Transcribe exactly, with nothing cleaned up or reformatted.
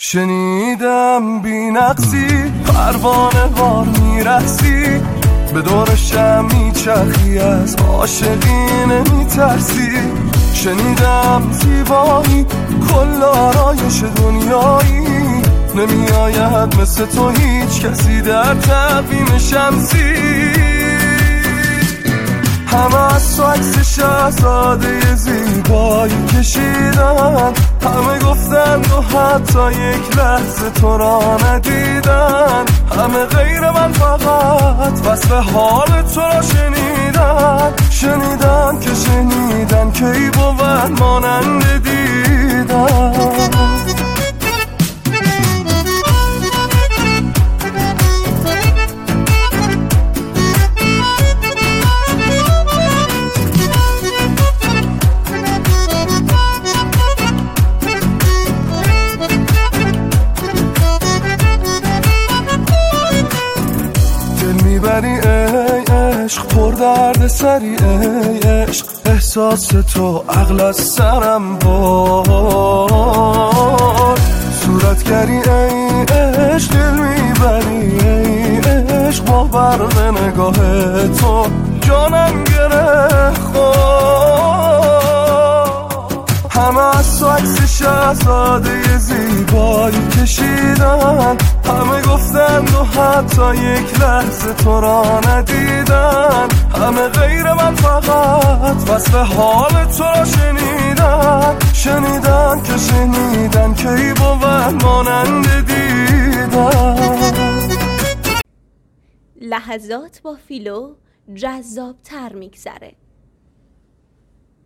شنیدم بی نقصی پروانه وار میرسی، به دور شم میچرخی از عاشقی نمیترسی. شنیدم زیبایی کل آرایش دنیایی، نمیآید مثل تو هیچ کسی در تقویم شمسی. همه از تو عکس شهزاده زیبایی کشیدن، همه گفتن و حتی یک لحظه تو را ندیدن. همه غیر من فقط وصف حال تو را شنیدن، شنیدن که شنیدن که ای بود مانند دیدن. ای عشق پر درد سری، ای عشق احساس تو عقل از سرم بار. صورتگری ای عشق دل میبری، ای عشق با برق نگاه تو جانم گره خورد. همه از تو عکس شهزاده زیبایی کشیدن، همه گفتند و حتی یک لحظه تو را ندیدن. همه غیر من فقط وصف حال تو را شنیدن، شنیدن که شنیدن که ای بود مانند دیدن. لحظات با فیلو جذاب تر میگذره.